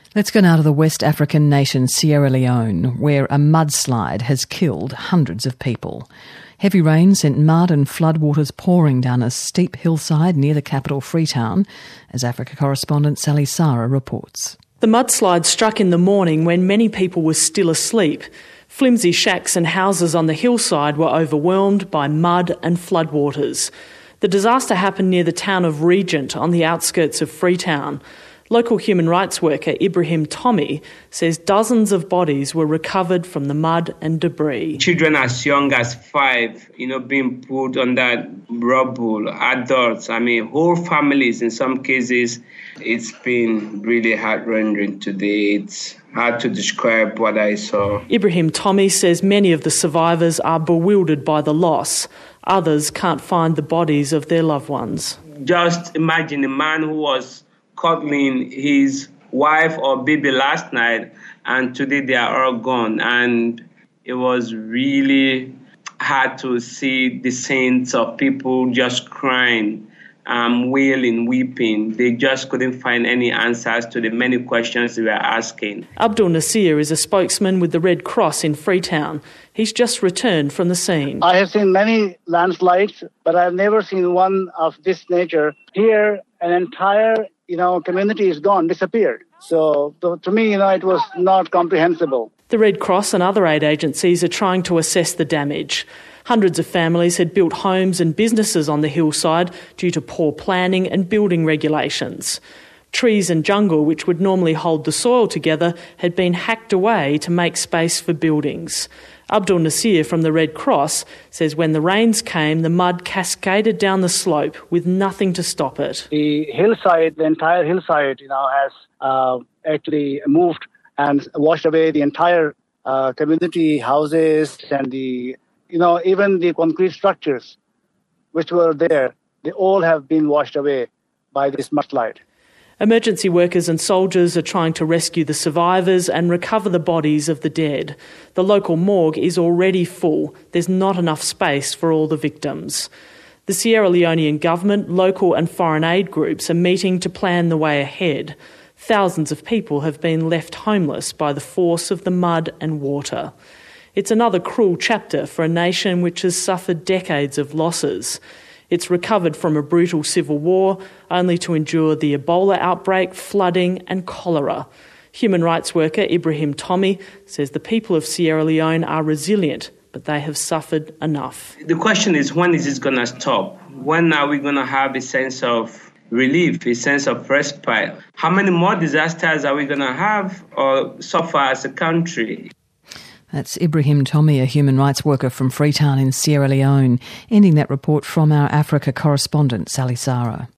Let's go now to the West African nation Sierra Leone, where a mudslide has killed hundreds of people. Heavy rain sent mud and floodwaters pouring down a steep hillside near the capital Freetown, as Africa correspondent Sally Sara reports. The mudslide struck in the morning when many people were still asleep. Flimsy shacks and houses on the hillside were overwhelmed by mud and floodwaters. The disaster happened near the town of Regent on the outskirts of Freetown. Local human rights worker Ibrahim Tommy says dozens of bodies were recovered from the mud and debris. Children as young as 5, being put on that rubble, adults, whole families in some cases. It's been really heart-rending today. It's hard to describe what I saw. Ibrahim Tommy says many of the survivors are bewildered by the loss. Others can't find the bodies of their loved ones. Just imagine a man who was cuddling his wife or baby last night, and today they are all gone. And it was really hard to see the scenes of people just crying, wailing, weeping. They just couldn't find any answers to the many questions they were asking. Abdul Nasir is a spokesman with the Red Cross in Freetown. He's just returned from the scene. I have seen many landslides, but I've never seen one of this nature. Here, an entire community is gone, disappeared. So to me, it was not comprehensible. The Red Cross and other aid agencies are trying to assess the damage. Hundreds of families had built homes and businesses on the hillside due to poor planning and building regulations. Trees and jungle, which would normally hold the soil together, had been hacked away to make space for buildings. Abdul Nasir from the Red Cross says when the rains came, the mud cascaded down the slope with nothing to stop it. The entire hillside, has actually moved and washed away the entire community houses and even the concrete structures which were there. They all have been washed away by this mudslide. Emergency workers and soldiers are trying to rescue the survivors and recover the bodies of the dead. The local morgue is already full. There's not enough space for all the victims. The Sierra Leonean government, local and foreign aid groups are meeting to plan the way ahead. Thousands of people have been left homeless by the force of the mud and water. It's another cruel chapter for a nation which has suffered decades of losses. It's recovered from a brutal civil war, only to endure the Ebola outbreak, flooding and cholera. Human rights worker Ibrahim Tommy says the people of Sierra Leone are resilient, but they have suffered enough. The question is, when is this going to stop? When are we going to have a sense of relief, a sense of respite? How many more disasters are we going to have or suffer as a country? That's Ibrahim Tommy, a human rights worker from Freetown in Sierra Leone, ending that report from our Africa correspondent, Sally Sara.